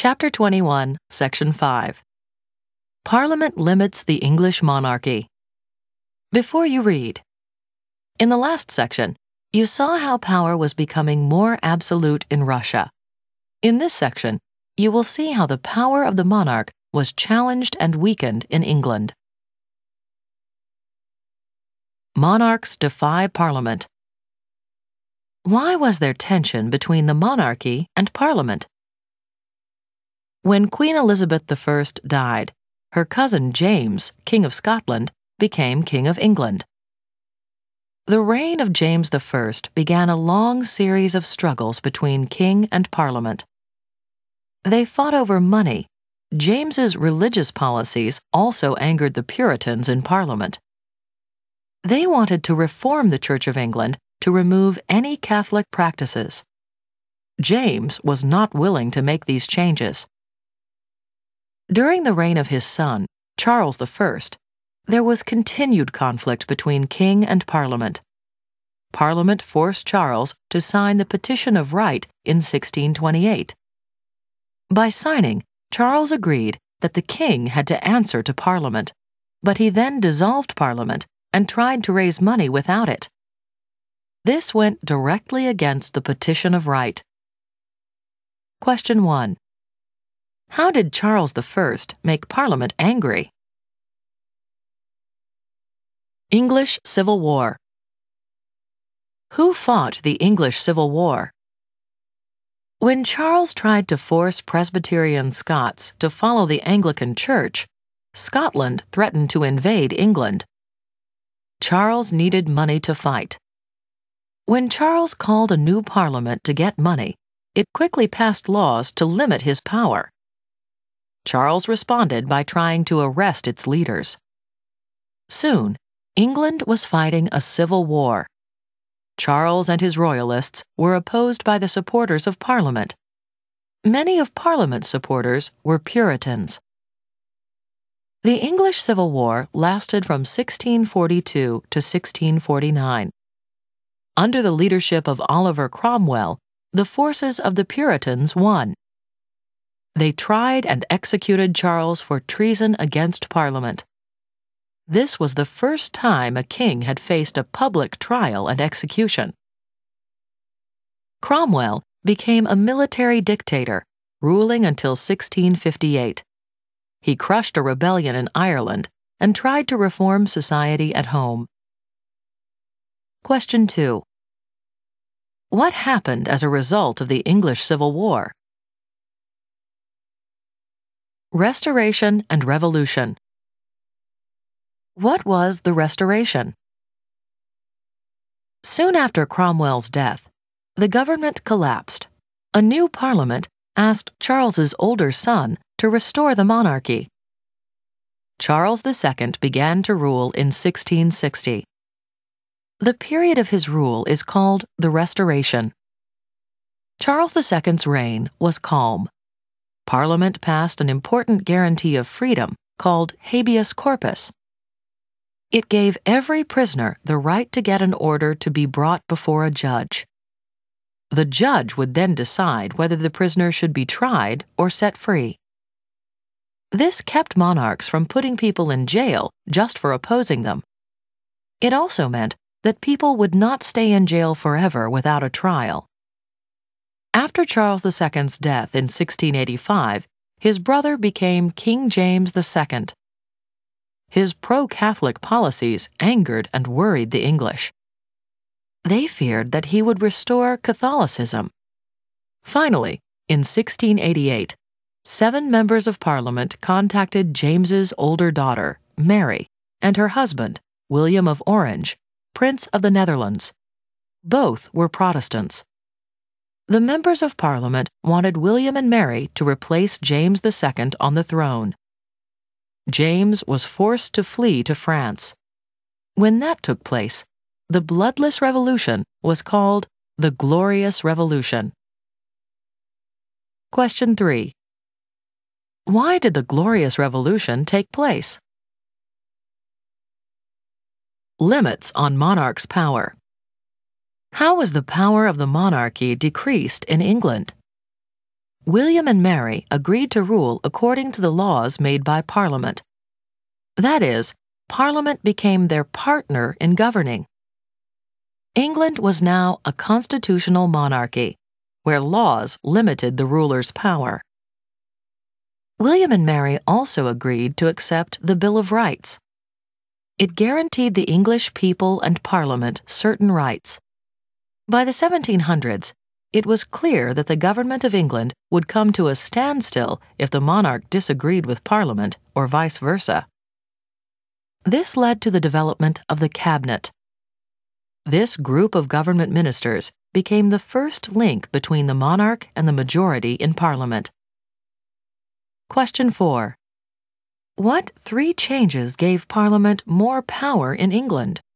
Chapter 21, Section 5. Parliament limits the English monarchy. Before you read, in the last section, you saw how power was becoming more absolute in Russia. In this section, you will see how the power of the monarch was challenged and weakened in England. Monarchs defy Parliament. Why was there tension between the monarchy and Parliament? When Queen Elizabeth I died, her cousin James, King of Scotland, became King of England. The reign of James I began a long series of struggles between king and Parliament. They fought over money. James's religious policies also angered the Puritans in Parliament. They wanted to reform the Church of England to remove any Catholic practices. James was not willing to make these changes. During the reign of his son, Charles I, there was continued conflict between king and Parliament. Parliament forced Charles to sign the Petition of Right in 1628. By signing, Charles agreed that the king had to answer to Parliament, but he then dissolved Parliament and tried to raise money without it. This went directly against the Petition of Right. Question 1. How did Charles I make Parliament angry? English Civil War. Who fought the English Civil War? When Charles tried to force Presbyterian Scots to follow the Anglican Church, Scotland threatened to invade England. Charles needed money to fight. When Charles called a new parliament to get money, it quickly passed laws to limit his power. Charles responded by trying to arrest its leaders. Soon, England was fighting a civil war. Charles and his royalists were opposed by the supporters of Parliament. Many of Parliament's supporters were Puritans. The English Civil War lasted from 1642 to 1649. Under the leadership of Oliver Cromwell, the forces of the Puritans won. They tried and executed Charles for treason against Parliament. This was the first time a king had faced a public trial and execution. Cromwell became a military dictator, ruling until 1658. He crushed a rebellion in Ireland and tried to reform society at home. Question 2. What happened as a result of the English Civil War? Restoration and Revolution. What was the Restoration? Soon after Cromwell's death, the government collapsed. A new parliament asked Charles's older son to restore the monarchy. Charles II began to rule in 1660. The period of his rule is called the Restoration. Charles II's reign was calm. Parliament passed an important guarantee of freedom called habeas corpus. It gave every prisoner the right to get an order to be brought before a judge. The judge would then decide whether the prisoner should be tried or set free. This kept monarchs from putting people in jail just for opposing them. It also meant that people would not stay in jail forever without a trial. After Charles II's death in 1685, his brother became King James II. His pro-Catholic policies angered and worried the English. They feared that he would restore Catholicism. Finally, in 1688, 7 members of Parliament contacted James's older daughter, Mary, and her husband, William of Orange, Prince of the Netherlands. Both were Protestants. The members of Parliament wanted William and Mary to replace James II on the throne. James was forced to flee to France. When that took place, the bloodless revolution was called the Glorious Revolution. Question 3. Why did the Glorious Revolution take place? Limits on monarch's power. How was the power of the monarchy decreased in England? William and Mary agreed to rule according to the laws made by Parliament. That is, Parliament became their partner in governing. England was now a constitutional monarchy, where laws limited the ruler's power. William and Mary also agreed to accept the Bill of Rights. It guaranteed the English people and Parliament certain rights. By the 1700s, it was clear that the government of England would come to a standstill if the monarch disagreed with Parliament, or vice versa. This led to the development of the Cabinet. This group of government ministers became the first link between the monarch and the majority in Parliament. Question 4. What 3 changes gave Parliament more power in England?